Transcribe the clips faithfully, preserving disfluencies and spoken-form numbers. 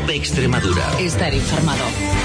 COPE Extremadura. Estar informado.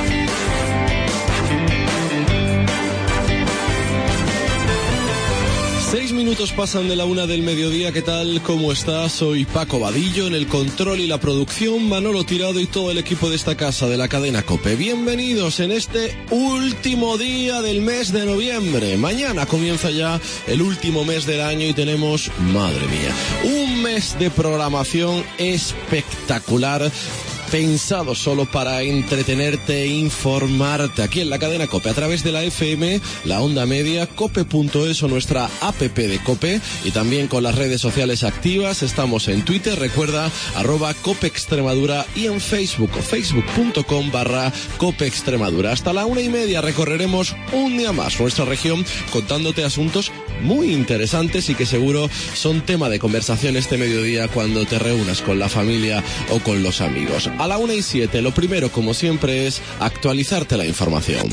Seis minutos pasan de la una del mediodía. ¿Qué tal? ¿Cómo estás? Soy Paco Vadillo, en el control y la producción, Manolo Tirado y todo el equipo de esta casa de la cadena COPE. Bienvenidos en este último día del mes de noviembre. Mañana comienza ya el último mes del año y tenemos, madre mía, un mes de programación espectacular, pensado solo para entretenerte e informarte aquí en la cadena COPE a través de la F M, la onda media, cope punto es o nuestra app de COPE, y también con las redes sociales activas. Estamos en Twitter, recuerda, arroba COPE Extremadura, y en Facebook, facebook.com barra COPE Extremadura. Hasta la una y media recorreremos un día más nuestra región contándote asuntos muy interesantes y que seguro son tema de conversación este mediodía cuando te reúnas con la familia o con los amigos. A la una y siete, lo primero, como siempre, es actualizarte la información.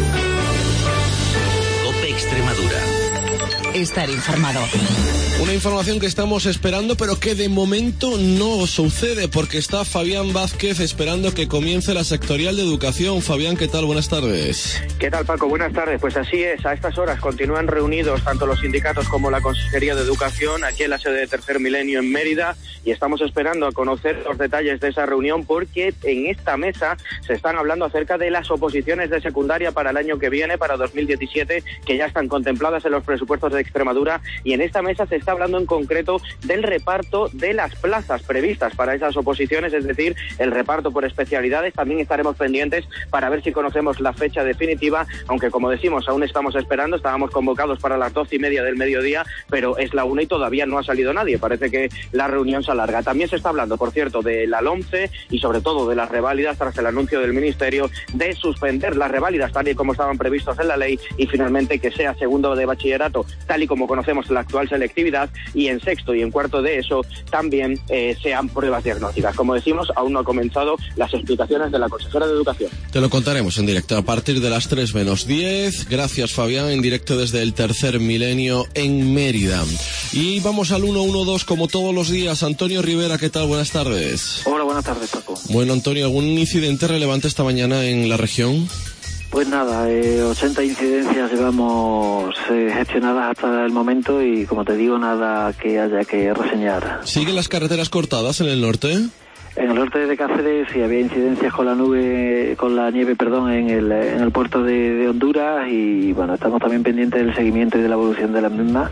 COPE Extremadura. Estar informado. Una información que estamos esperando, pero que de momento no sucede, porque está Fabián Vázquez esperando que comience la sectorial de educación. Fabián, ¿qué tal? Buenas tardes. ¿Qué tal, Paco? Buenas tardes. Pues así es, a estas horas continúan reunidos tanto los sindicatos como la Consejería de Educación aquí en la sede de Tercer Milenio en Mérida, y estamos esperando a conocer los detalles de esa reunión, porque en esta mesa se están hablando acerca de las oposiciones de secundaria para el año que viene, para dos mil diecisiete, que ya están contempladas en los presupuestos de Extremadura, y en esta mesa se está hablando en concreto del reparto de las plazas previstas para esas oposiciones, es decir, el reparto por especialidades. También estaremos pendientes para ver si conocemos la fecha definitiva, aunque como decimos, aún estamos esperando. Estábamos convocados para las doce y media del mediodía, pero es la una y todavía no ha salido nadie. Parece que la reunión se alarga. También se está hablando, por cierto, de la LOMCE y sobre todo de las reválidas, tras el anuncio del Ministerio de suspender las reválidas tal y como estaban previstos en la ley, y finalmente que sea segundo de bachillerato tal y como conocemos la actual selectividad, y en sexto y en cuarto de eso también eh, sean pruebas diagnósticas. Como decimos, aún no han comenzado las explicaciones de la consejera de Educación. Te lo contaremos en directo a partir de las tres menos diez. Gracias, Fabián, en directo desde el Tercer Milenio en Mérida. Y vamos al uno uno dos como todos los días. Antonio Rivera, ¿qué tal? Buenas tardes. Hola, buenas tardes, Paco. Bueno, Antonio, ¿algún incidente relevante esta mañana en la región? Pues nada, eh, ochenta incidencias llevamos eh, gestionadas hasta el momento, y como te digo, nada que haya que reseñar. ¿Siguen las carreteras cortadas en el norte? En el norte de Cáceres sí había incidencias con la nube, con la nieve, perdón, en el, en el puerto de, de Honduras, y bueno, estamos también pendientes del seguimiento y de la evolución de las mismas.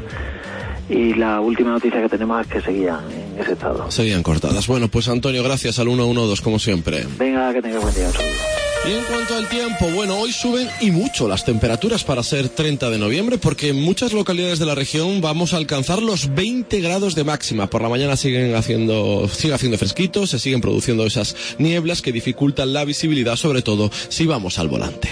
Y la última noticia que tenemos es que seguían en ese estado. Seguían cortadas. Bueno, pues Antonio, gracias al uno uno dos como siempre. Venga, que tengas buen día. Un saludo. Y en cuanto al tiempo, bueno, hoy suben y mucho las temperaturas para ser treinta de noviembre, porque en muchas localidades de la región vamos a alcanzar los veinte grados de máxima. Por la mañana siguen haciendo, sigue haciendo fresquito, se siguen produciendo esas nieblas que dificultan la visibilidad, sobre todo si vamos al volante.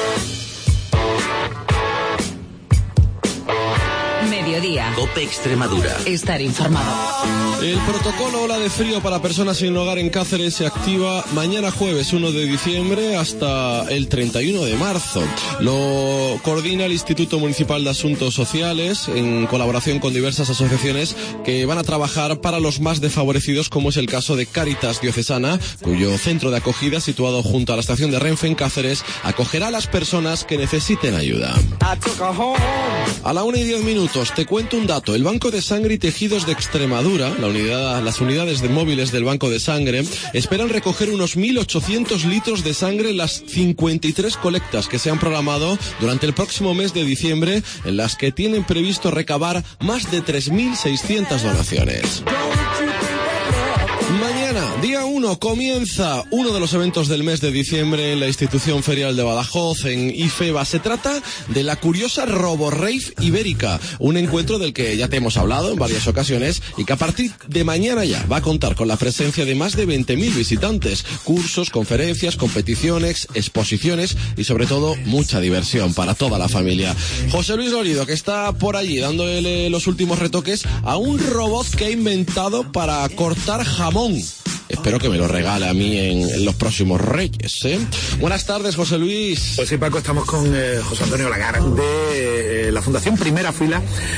Mediodía. COPE Extremadura. Estar informado. El protocolo ola de frío para personas sin hogar en Cáceres se activa mañana jueves uno de diciembre hasta el treinta y uno de marzo. Lo coordina el Instituto Municipal de Asuntos Sociales en colaboración con diversas asociaciones que van a trabajar para los más desfavorecidos, como es el caso de Cáritas Diocesana, cuyo centro de acogida, situado junto a la estación de Renfe en Cáceres, acogerá a las personas que necesiten ayuda. A la una y diez minutos te cuento un dato. El Banco de Sangre y Tejidos de Extremadura, la unidad, las unidades de móviles del Banco de Sangre, esperan recoger unos mil ochocientos litros de sangre en las cincuenta y tres colectas que se han programado durante el próximo mes de diciembre, en las que tienen previsto recabar más de tres mil seiscientas donaciones. Mañana, día uno, comienza uno de los eventos del mes de diciembre en la institución ferial de Badajoz, en IFEBA. Se trata de la curiosa RoboRave Ibérica, un encuentro del que ya te hemos hablado en varias ocasiones y que a partir de mañana ya va a contar con la presencia de más de veinte mil visitantes, cursos, conferencias, competiciones, exposiciones y sobre todo mucha diversión para toda la familia. José Luis Lorido, que está por allí dándole los últimos retoques a un robot que ha inventado para cortar jamón. Espero que me lo regale a mí en, en los próximos Reyes, ¿eh? Buenas tardes, José Luis. Pues sí, Paco, estamos con eh, José Antonio Lagar de eh, la Fundación Primera Fila,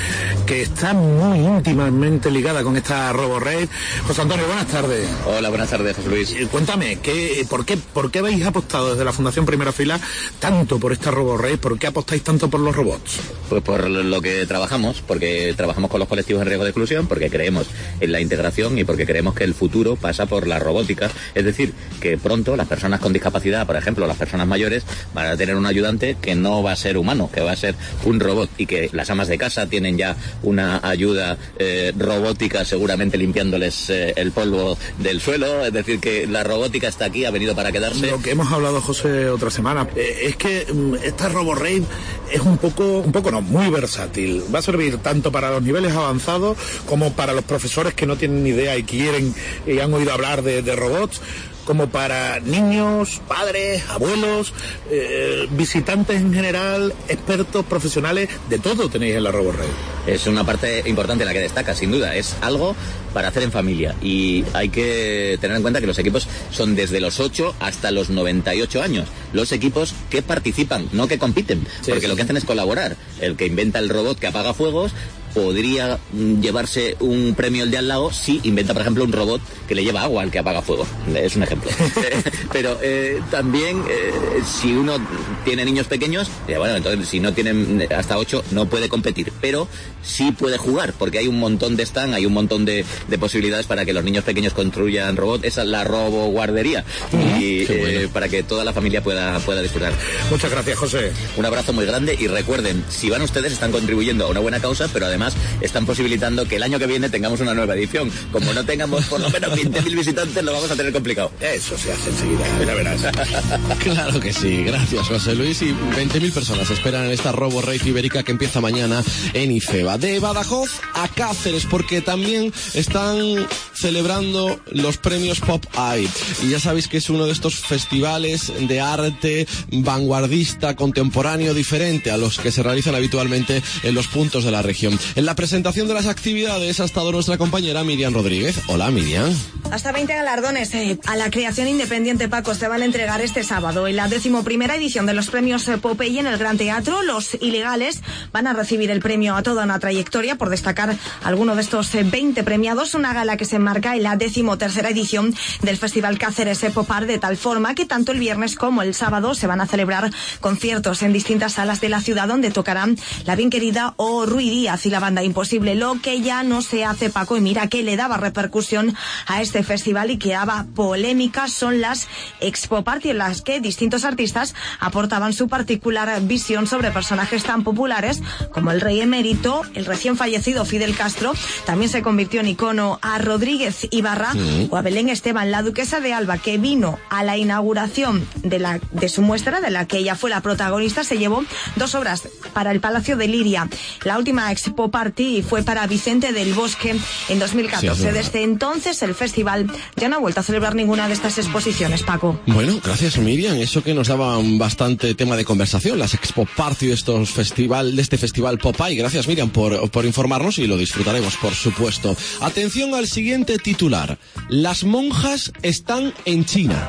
que está muy íntimamente ligada con esta RoboRace. José Antonio, buenas tardes. Hola, buenas tardes, José Luis. Eh, cuéntame, ¿qué, por, qué, ¿por qué habéis apostado desde la Fundación Primera Fila tanto por esta RoboRace? ¿Por qué apostáis tanto por los robots? Pues por lo que trabajamos, porque trabajamos con los colectivos en riesgo de exclusión, porque creemos en la integración y porque creemos que el futuro pasa por la robótica. Es decir, que pronto las personas con discapacidad, por ejemplo, las personas mayores, van a tener un ayudante que no va a ser humano, que va a ser un robot, y que las amas de casa tienen ya una ayuda eh, robótica seguramente limpiándoles eh, el polvo del suelo. Es decir, que la robótica está aquí, ha venido para quedarse. Lo que hemos hablado, José, otra semana, eh, es que um, esta RoboRace es un poco, un poco no, muy versátil. Va a servir tanto para los niveles avanzados como para los profesores que no tienen ni idea y quieren y han oído hablar de, de robots, como para niños, padres, abuelos, eh, visitantes en general, expertos, profesionales, de todo tenéis en la RoboRace. Es una parte importante la que destaca, sin duda. Es algo para hacer en familia, y hay que tener en cuenta que los equipos son desde los ocho hasta los noventa y ocho años. Los equipos que participan, no que compiten, sí, porque sí. Lo que hacen es colaborar. El que inventa el robot que apaga fuegos podría llevarse un premio el de al lado si inventa, por ejemplo, un robot que le lleva agua al que apaga fuego. Es un ejemplo. Pero eh, también, eh, si uno tiene niños pequeños, eh, bueno, entonces si no tienen hasta ocho, no puede competir, pero sí puede jugar, porque hay un montón de stand, hay un montón de, de posibilidades para que los niños pequeños construyan robots. Esa es la robo guardería, uh-huh. y eh, bueno. para que toda la familia pueda, pueda disfrutar. Muchas gracias, José. Un abrazo muy grande, y recuerden, si van ustedes, están contribuyendo a una buena causa, pero además están posibilitando que el año que viene tengamos una nueva edición. Como no tengamos por lo menos veinte mil visitantes, lo vamos a tener complicado. Eso se hace enseguida, ya verás. Claro que sí, gracias, José Luis. Y veinte mil personas esperan en esta RoboRace ibérica que empieza mañana en IFEBA. De Badajoz a Cáceres, porque también están celebrando los premios Pop Eye. Y ya sabéis que es uno de estos festivales de arte vanguardista, contemporáneo, diferente a los que se realizan habitualmente en los puntos de la región. En la presentación de las actividades ha estado nuestra compañera Miriam Rodríguez. Hola, Miriam. Hasta veinte galardones eh, a la creación independiente, Paco, se van a entregar este sábado. En la decimoprimera edición de los premios eh, Popeye en el Gran Teatro, los ilegales van a recibir el premio a toda una trayectoria por destacar alguno de estos eh, veinte premiados. Una gala que se enmarca en la decimotercera edición del Festival Cáceres Pop Art, de tal forma que tanto el viernes como el sábado se van a celebrar conciertos en distintas salas de la ciudad, donde tocarán La Bien Querida o Ruy Díaz y la banda Imposible. Lo que ya no se hace, Paco, y mira que le daba repercusión a este festival y creaba polémica, son las Expo Party, en las que distintos artistas aportaban su particular visión sobre personajes tan populares como el rey emérito, el recién fallecido Fidel Castro. También se convirtió en icono a Rodríguez Ibarra, sí, o a Belén Esteban, la duquesa de Alba, que vino a la inauguración de, la, de su muestra, de la que ella fue la protagonista. Se llevó dos obras para el Palacio de Liria. La última Expo Party fue para Vicente del Bosque en dos mil catorce. Sí, desde entonces el festival ya no ha vuelto a celebrar ninguna de estas exposiciones, Paco. Bueno, gracias, Miriam. Eso que nos daba bastante tema de conversación, las Expo Party de estos festival, de este festival Popeye. Gracias, Miriam, por, por informarnos, y lo disfrutaremos, por supuesto. Atención al siguiente titular. Las monjas están en China.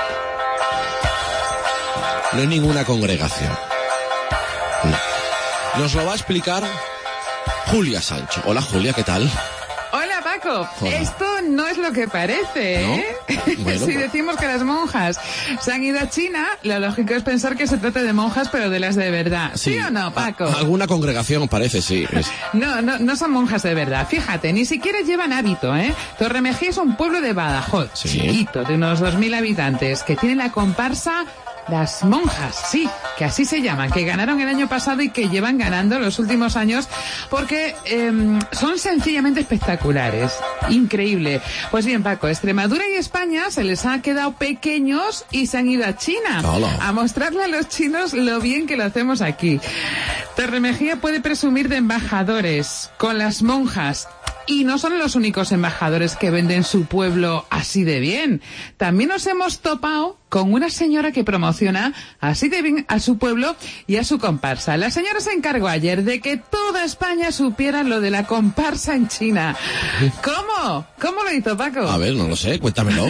No hay ninguna congregación. No. Nos lo va a explicar Julia Sancho. Hola, Julia, ¿qué tal? Hola, Paco. Hola. Esto no es lo que parece, ¿eh? ¿No? Bueno, si decimos que las monjas se han ido a China, lo lógico es pensar que se trata de monjas, pero de las de verdad. ¿Sí, ¿Sí o no, Paco? A- alguna congregación parece, sí. Es... No, no, no son monjas de verdad. Fíjate, ni siquiera llevan hábito, ¿eh? Torremejía es un pueblo de Badajoz, sí, chiquito, de unos dos mil habitantes, que tiene la comparsa Las Monjas, sí, que así se llaman, que ganaron el año pasado y que llevan ganando los últimos años porque eh, son sencillamente espectaculares. Increíble. Pues bien, Paco, Extremadura y España se les ha quedado pequeños y se han ido a China. Hola. A mostrarle a los chinos lo bien que lo hacemos aquí. Torremejía puede presumir de embajadores con las monjas. Y no son los únicos embajadores que venden su pueblo así de bien. También nos hemos topado con una señora que promociona así de bien a su pueblo y a su comparsa. La señora se encargó ayer de que toda España supiera lo de la comparsa en China. ¿Cómo? ¿Cómo lo hizo, Paco? A ver, no lo sé, cuéntamelo.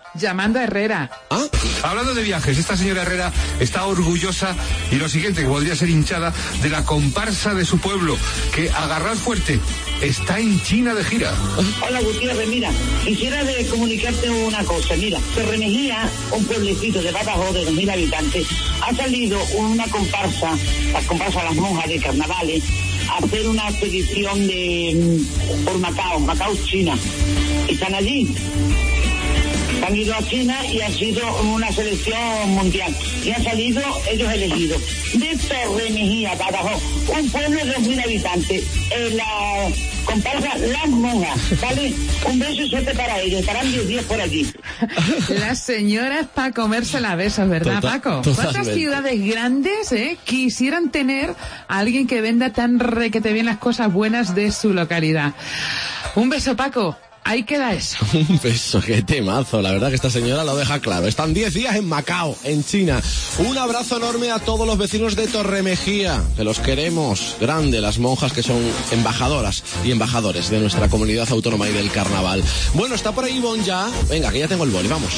llamando a Herrera. ¿Ah? Hablando de viajes, esta señora Herrera está orgullosa y lo siguiente, que podría ser hinchada, de la comparsa de su pueblo, que, agarrad fuerte, está en China de gira. Hola Gutiérrez, mira, quisiera de comunicarte una cosa, mira, Torremejía, un pueblecito de Badajoz de dos mil habitantes, ha salido una comparsa, la comparsa Las Monjas de Carnavales, a hacer una expedición de por Macao, Macao, China. Están allí. Han ido a China y ha sido una selección mundial. Y han salido ellos elegidos. De Torremejía, Badajoz, un pueblo de dos mil habitantes. En la comparsa Las Monjas, ¿vale? Un beso y suerte para ellos. Estarán diez días por allí. Las señoras para comérsela a besos, ¿verdad, Total, Paco? totalmente. ¿Cuántas ciudades grandes eh, quisieran tener a alguien que venda tan requete bien las cosas buenas de su localidad? Un beso, Paco. Ahí queda eso. Un beso, qué temazo. La verdad que esta señora lo deja claro. Están diez días en Macao, en China. Un abrazo enorme a todos los vecinos de Torremejía, que los queremos. Grande, las monjas que son embajadoras y embajadores de nuestra comunidad autónoma y del carnaval. Bueno, está por ahí Ivonne ya. Venga, que ya tengo el boli, vamos.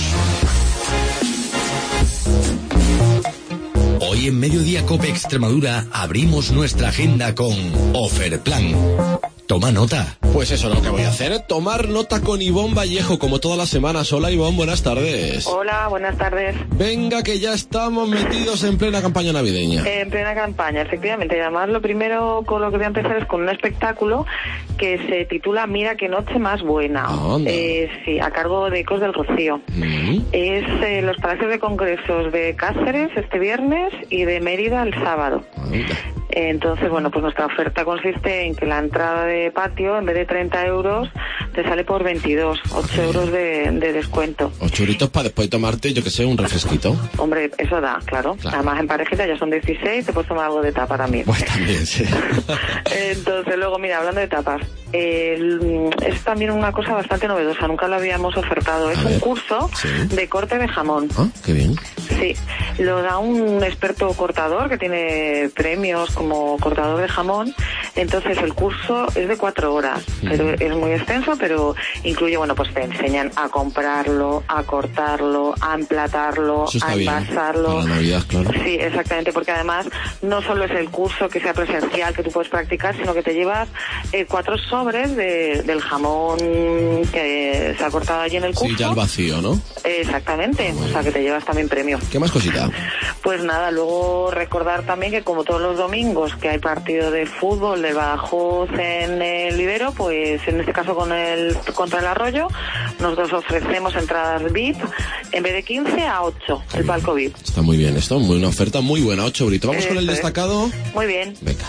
Hoy en Mediodía Cope Extremadura abrimos nuestra agenda con Oferplan. Toma nota. Pues eso es lo que voy a hacer, tomar nota con Ivonne Vallejo, como todas las semanas. Hola Ivonne, buenas tardes. Hola, buenas tardes. Venga, que ya estamos metidos en plena campaña navideña. En plena campaña, efectivamente. Y además lo primero con lo que voy a empezar es con un espectáculo que se titula Mira qué noche más buena. Ah, eh, sí, a cargo de Ecos del Rocío. Mm. Es eh, los Palacios de Congresos de Cáceres este viernes y de Mérida el sábado. Anda. Entonces, bueno, pues nuestra oferta consiste en que la entrada de patio, en vez de treinta euros, te sale por veintidós, ocho euros de, de descuento. Ocho euritos para después tomarte, yo que sé, un refresquito. Hombre, eso da, claro. Claro. Además, en parejita ya son dieciséis, te puedes tomar algo de tapa también. Pues también, sí. Entonces, luego, mira, hablando de tapas, eh, es también una cosa bastante novedosa, nunca lo habíamos ofertado. Es A un ver, curso sí. de corte de jamón. Ah, qué bien. Sí, lo da un experto cortador que tiene premios como cortador de jamón. Entonces el curso es de cuatro horas, pero es muy extenso, pero incluye, bueno, pues te enseñan a comprarlo, a cortarlo, a emplatarlo, Eso está a bien, envasarlo. para Navidad, claro. Sí, exactamente, porque además no solo es el curso que sea presencial que tú puedes practicar, sino que te llevas eh, cuatro sobres de, del jamón que se ha cortado allí en el curso. Sí, ya al vacío, ¿no? Exactamente, o sea que te llevas también premio. ¿Qué más cosita? Pues nada, luego recordar también que como todos los domingos que hay partido de fútbol de Badajoz en el Ibero, pues en este caso con el contra el Arroyo, nosotros ofrecemos entradas V I P en vez de quince a ocho, el palco V I P. Está muy bien esto, muy, una oferta muy buena, ocho euritos. Vamos con el Eso es. destacado. Muy bien. Venga.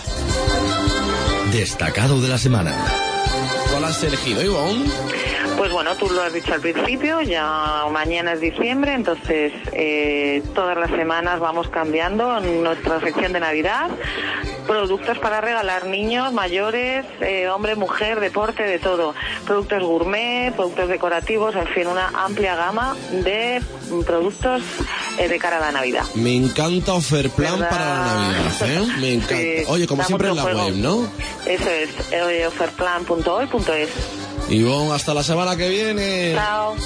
Destacado de la semana. ¿Cuál has elegido, Ivonne? Pues bueno, tú lo has dicho al principio, ya mañana es diciembre, entonces eh, todas las semanas vamos cambiando en nuestra sección de Navidad. Productos para regalar, niños, mayores, eh, hombre, mujer, deporte, de todo. Productos gourmet, productos decorativos, en fin, una amplia gama de productos eh, de cara a la Navidad. Me encanta Oferplan ¿Verdad? para la Navidad, ¿eh? Me encanta. Sí, Oye, como da siempre en mucho la juego. web, ¿no? Eso es, eh, oferplan punto hoy punto es. Ivonne, hasta la semana que viene. Chao.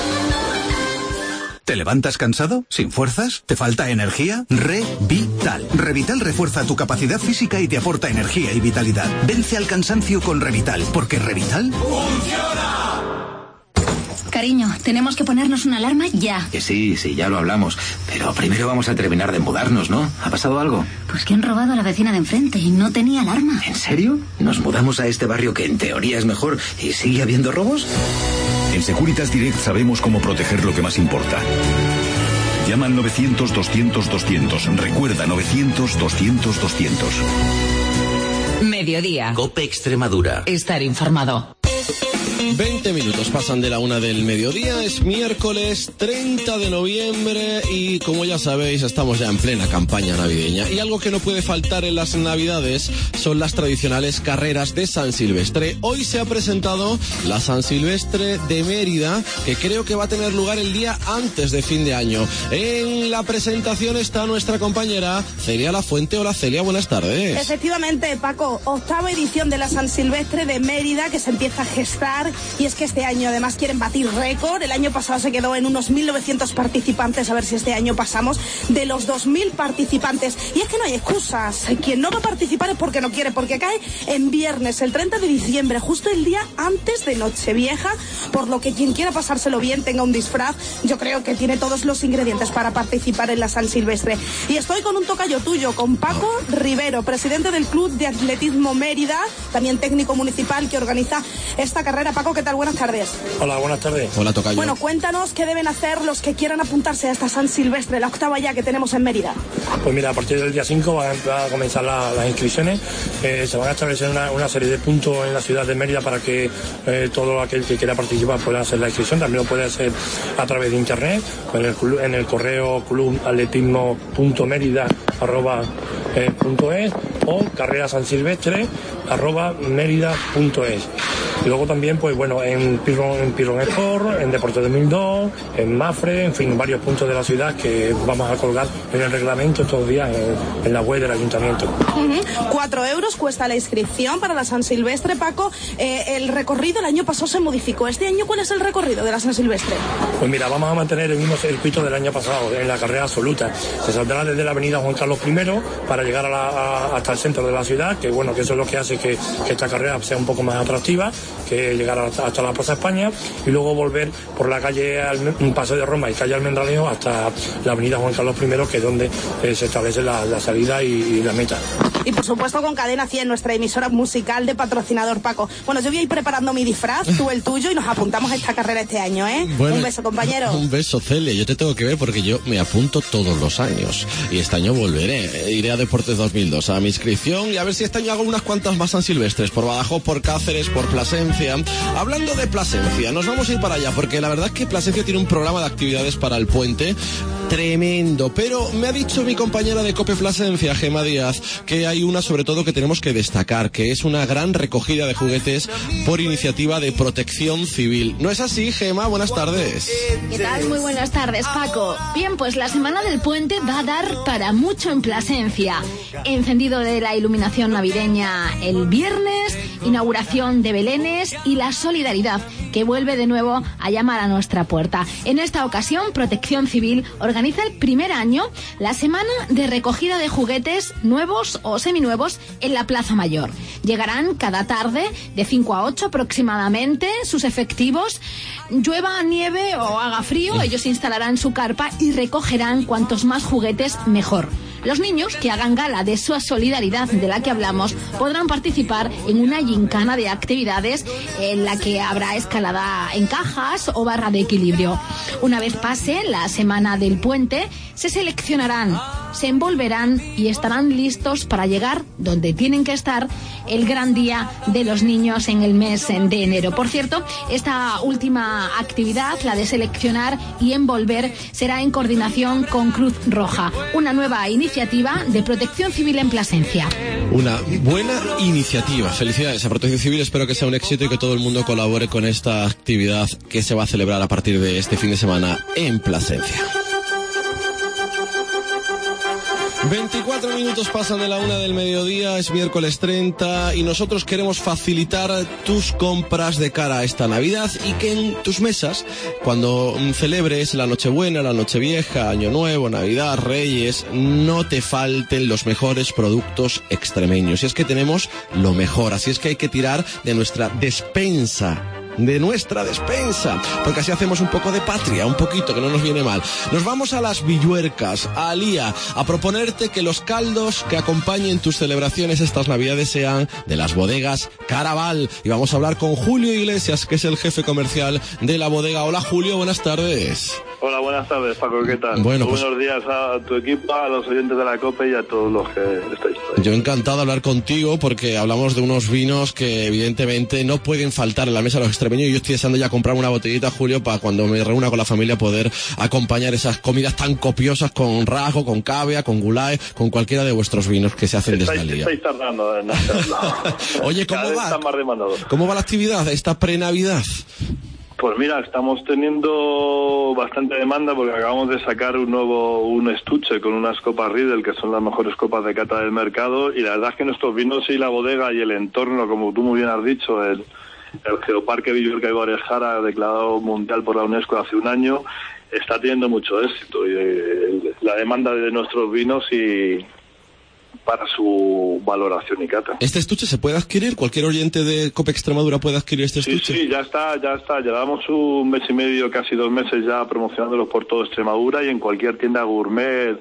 ¿Te levantas cansado? ¿Sin fuerzas? ¿Te falta energía? Revital. Revital refuerza tu capacidad física y te aporta energía y vitalidad. Vence al cansancio con Revital, porque Revital ¡funciona! Cariño, tenemos que ponernos una alarma ya. Que sí, sí, ya lo hablamos. Pero primero vamos a terminar de mudarnos, ¿no? ¿Ha pasado algo? Pues que han robado a la vecina de enfrente y no tenía alarma. ¿En serio? ¿Nos mudamos a este barrio que en teoría es mejor y sigue habiendo robos? En Securitas Direct sabemos cómo proteger lo que más importa. Llama al novecientos doscientos doscientos. Recuerda, novecientos doscientos doscientos. Mediodía. Cope Extremadura. Estar informado. veinte minutos pasan de la una del mediodía, es miércoles treinta de noviembre y como ya sabéis estamos ya en plena campaña navideña y algo que no puede faltar en las navidades son las tradicionales carreras de San Silvestre. Hoy se ha presentado la San Silvestre de Mérida, que creo que va a tener lugar el día antes de fin de año. En la presentación está nuestra compañera Celia Lafuente. Hola Celia, buenas tardes. Efectivamente, Paco, octava edición de la San Silvestre de Mérida que se empieza a gestar contar, y es que este año además quieren batir récord. El año pasado se quedó en unos mil novecientos participantes, a ver si este año pasamos de los dos mil participantes. Y es que no hay excusas, quien no va a participar es porque no quiere, porque cae en viernes, el treinta de diciembre, justo el día antes de Nochevieja, por lo que quien quiera pasárselo bien, tenga un disfraz, yo creo que tiene todos los ingredientes para participar en la San Silvestre. Y estoy con un tocayo tuyo, con Paco Rivero, presidente del Club de Atletismo Mérida, también técnico municipal que organiza esta carrera. Paco, ¿qué tal? Buenas tardes. Hola, buenas tardes. Hola, tocayo. Bueno, cuéntanos qué deben hacer los que quieran apuntarse a esta San Silvestre, la octava ya que tenemos en Mérida. Pues mira, a partir del día cinco van a comenzar la, las inscripciones. Eh, se van a establecer una, una serie de puntos en la ciudad de Mérida para que eh, todo aquel que quiera participar pueda hacer la inscripción. También lo puede hacer a través de internet, en el, en el correo clubatletismo punto mérida arroba eh, punto es o carrera san silvestre arroba mérida punto es. Y luego también, pues bueno, en Pirron, en Pirron Sport, en Deportes de mil dos, en Mafre, en fin, varios puntos de la ciudad que vamos a colgar en el reglamento estos días en, en la web del ayuntamiento. Uh-huh. Cuatro euros cuesta la inscripción para la San Silvestre, Paco. Eh, el recorrido el año pasado se modificó. ¿Este año cuál es el recorrido de la San Silvestre? Pues mira, vamos a mantener el mismo circuito del año pasado, en la carrera absoluta. Se saldrá desde la avenida Juan Carlos primero para llegar a la, a, hasta el centro de la ciudad, que bueno, que eso es lo que hace que, que esta carrera sea un poco más atractiva, que llegar hasta, hasta la Plaza España, y luego volver por la calle un Paseo de Roma y calle Almendralejo hasta la avenida Juan Carlos primero, que es donde eh, se establece la, la salida y, y la meta. Y por supuesto con Cadena cien, nuestra emisora musical de patrocinador, Paco. Bueno, yo voy a ir preparando mi disfraz, tú el tuyo, y nos apuntamos a esta carrera este año, ¿eh? Bueno, un beso, compañero. Un beso, Celia. Yo te tengo que ver porque yo me apunto todos los años. Y este año volveré. Iré a Deportes dos mil dos a mi inscripción, y a ver si este año hago unas cuantas más San Silvestres, por Badajoz, por Cáceres, por Plasencia. Hablando de Plasencia, nos vamos a ir para allá, porque la verdad es que Plasencia tiene un programa de actividades para el puente tremendo, pero me ha dicho mi compañera de COPE Plasencia, Gema Díaz, que hay una sobre todo que tenemos que destacar, que es una gran recogida de juguetes por iniciativa de Protección Civil. ¿No es así, Gema? Buenas tardes. ¿Qué tal? Muy buenas tardes, Paco. Bien, pues la Semana del Puente va a dar para mucho en Plasencia. Encendido de la iluminación navideña el viernes, inauguración de belenes y la solidaridad que vuelve de nuevo a llamar a nuestra puerta. En esta ocasión, Protección Civil organiza el primer año la semana de recogida de juguetes nuevos o seminuevos en la Plaza Mayor. Llegarán cada tarde de cinco a ocho aproximadamente sus efectivos. Llueva, nieve o haga frío, ellos instalarán su carpa y recogerán cuantos más juguetes mejor. Los niños que hagan gala de su solidaridad de la que hablamos podrán participar en una gincana de actividades en la que habrá escalada en cajas o barra de equilibrio. Una vez pase la semana del puente, se seleccionarán, se envolverán y estarán listos para llegar donde tienen que estar el gran día de los niños en el mes de enero. Por cierto, esta última actividad, la de seleccionar y envolver, será en coordinación con Cruz Roja, una nueva iniciativa de Protección Civil en Plasencia. Una buena iniciativa. Felicidades a Protección Civil, espero que sea un éxito y que todo el mundo colabore con esta actividad que se va a celebrar a partir de este fin de semana en Plasencia. veinticuatro minutos pasan de la una del mediodía, es miércoles treinta y nosotros queremos facilitar tus compras de cara a esta Navidad y que en tus mesas, cuando celebres la Nochebuena, la Nochevieja, Año Nuevo, Navidad, Reyes, no te falten los mejores productos extremeños. Y es que tenemos lo mejor, así es que hay que tirar de nuestra despensa. de nuestra despensa, porque así hacemos un poco de patria, un poquito, que no nos viene mal. Nos vamos a las Villuercas, a Alía, a proponerte que los caldos que acompañen tus celebraciones estas Navidades sean de las bodegas Caraval. Y vamos a hablar con Julio Iglesias, que es el jefe comercial de la bodega. Hola Julio, buenas tardes. Hola, buenas tardes, Paco, ¿qué tal? Bueno, pues, buenos días a tu equipo, a los oyentes de la COPE y a todos los que estáis por ahí. Yo encantado de hablar contigo porque hablamos de unos vinos que evidentemente no pueden faltar en la mesa de los extremeños y yo estoy deseando ya comprar una botellita, Julio, para cuando me reúna con la familia poder acompañar esas comidas tan copiosas con rajo, con cavia, con gulay, con cualquiera de vuestros vinos que se hacen desde Alía. Estáis tardando en hacerlo. Oye, ¿cómo va? ¿Cómo va la actividad, esta pre-Navidad? Pues mira, estamos teniendo bastante demanda porque acabamos de sacar un nuevo un estuche con unas copas Riedel, que son las mejores copas de cata del mercado, y la verdad es que nuestros vinos y la bodega y el entorno, como tú muy bien has dicho, el, el Geoparque Villuerca y Guadalajara, declarado mundial por la UNESCO hace un año, está teniendo mucho éxito. Y, eh, la demanda de nuestros vinos y para su valoración y cata. ¿Este estuche se puede adquirir? ¿Cualquier oyente de COPE Extremadura puede adquirir este estuche? Sí, sí, ya está, ya está. Llevamos un mes y medio, casi dos meses ya promocionándolo por todo Extremadura y en cualquier tienda gourmet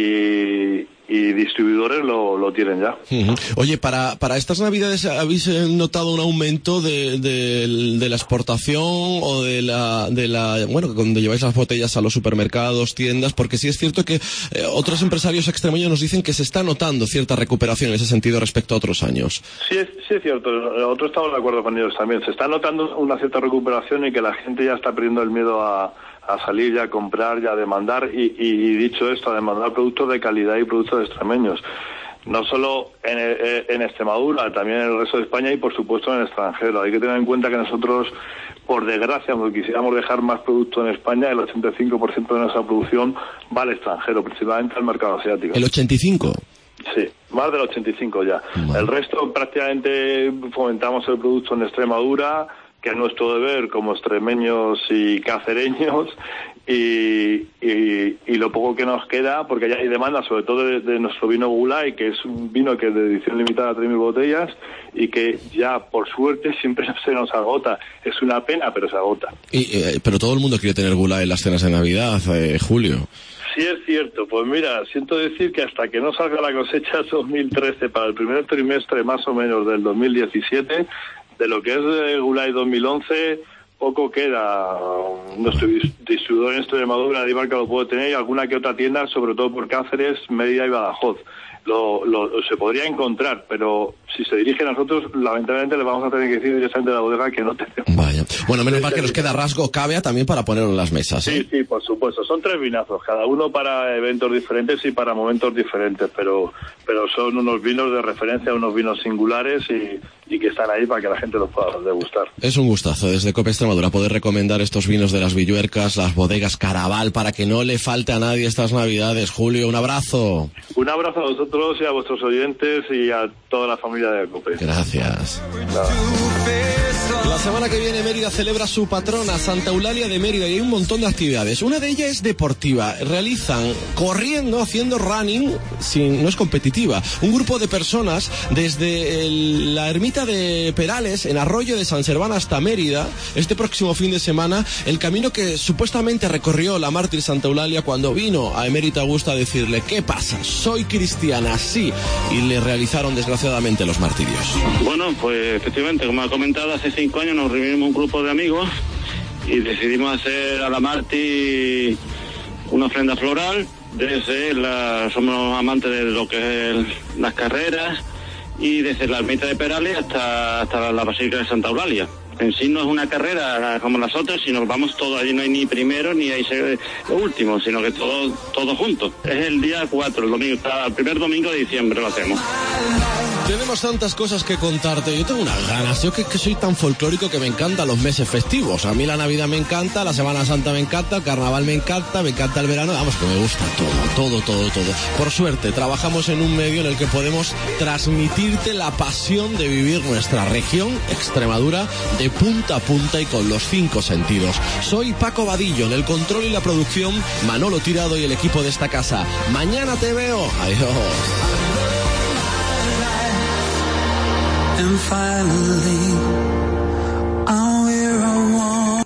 y, y distribuidores lo, lo tienen ya. Uh-huh. Oye, para, para estas Navidades, ¿habéis notado un aumento de, de, de la exportación o de la, de la, bueno, cuando lleváis las botellas a los supermercados, tiendas? Porque sí es cierto que eh, otros empresarios extremeños nos dicen que se está notando cierta recuperación en ese sentido respecto a otros años. Sí, es, sí es cierto. Nosotros estamos de acuerdo con ellos también. Se está notando una cierta recuperación y que la gente ya está perdiendo el miedo a a salir ya a comprar, ya a demandar y, y, y dicho esto, a demandar productos de calidad y productos extremeños. No solo en, en Extremadura, también en el resto de España y por supuesto en el extranjero. Hay que tener en cuenta que nosotros, por desgracia, porque quisiéramos dejar más producto en España, el ochenta y cinco por ciento de nuestra producción va al extranjero, principalmente al mercado asiático. ¿El ochenta y cinco? Sí, más del ochenta y cinco ya. Bueno. El resto prácticamente fomentamos el producto en Extremadura, que es nuestro deber como extremeños y cacereños, y, y, y lo poco que nos queda, porque ya hay demanda sobre todo de, de nuestro vino Gulay, que es un vino que es de edición limitada a tres mil botellas y que ya por suerte siempre se nos agota. Es una pena, pero se agota. Y, eh, pero todo el mundo quiere tener Gulay en las cenas de Navidad, eh, Julio. Sí, es cierto. Pues mira, siento decir que hasta que no salga la cosecha dos mil trece para el primer trimestre más o menos del dos mil diecisiete, de lo que es el Gulay dos mil once, poco queda. Nuestro distribuidor en Extremadura, Dinamarca, lo puede tener y alguna que otra tienda, sobre todo por Cáceres, Mérida y Badajoz. Lo, lo, se podría encontrar, pero si se dirige a nosotros, lamentablemente le vamos a tener que decir directamente a la bodega que no tenemos. Vaya. Bueno, menos mal que nos queda Rasgo Cavea también para ponerlo en las mesas, ¿eh? Sí, sí, por supuesto. Son tres vinazos, cada uno para eventos diferentes y para momentos diferentes, pero pero son unos vinos de referencia, unos vinos singulares y, y que están ahí para que la gente los pueda degustar. Es un gustazo desde COPE Extremadura poder recomendar estos vinos de las Villuercas, las bodegas Caraval, para que no le falte a nadie estas Navidades. Julio, un abrazo. Un abrazo a vosotros y a vuestros oyentes y a toda la familia de COPE. Gracias. La semana que viene Mérida celebra su patrona, Santa Eulalia de Mérida, y hay un montón de actividades. Una de ellas es deportiva. Realizan corriendo, haciendo running, sin, no es competitiva. Un grupo de personas desde el, la ermita de Perales, en Arroyo de San Serván hasta Mérida, este próximo fin de semana, el camino que supuestamente recorrió la mártir Santa Eulalia cuando vino a Emérita Augusta a decirle: ¿qué pasa? Soy cristiana, sí. Y le realizaron desgraciadamente los martirios. Bueno, pues efectivamente, como ha comentado, hace cinco años nos reunimos un grupo de amigos y decidimos hacer a la mártir una ofrenda floral. Desde la, somos amantes de lo que es las carreras y desde la ermita de Perales hasta, hasta la Basílica de Santa Eulalia. En sí no es una carrera como las otras, sino vamos todos, allí no hay ni primero ni hay último, sino que todos todo juntos. Es el día cuatro, el domingo, el primer domingo de diciembre lo hacemos. Tenemos tantas cosas que contarte. Yo tengo unas ganas. Yo que, que soy tan folclórico que me encantan los meses festivos. A mí la Navidad me encanta, la Semana Santa me encanta, el Carnaval me encanta, me encanta el verano. Vamos, que me gusta todo, todo, todo, todo. Por suerte, trabajamos en un medio en el que podemos transmitirte la pasión de vivir nuestra región, Extremadura, de punta a punta y con los cinco sentidos. Soy Paco Vadillo, en el control y la producción, Manolo Tirado y el equipo de esta casa. Mañana te veo. Adiós. And finally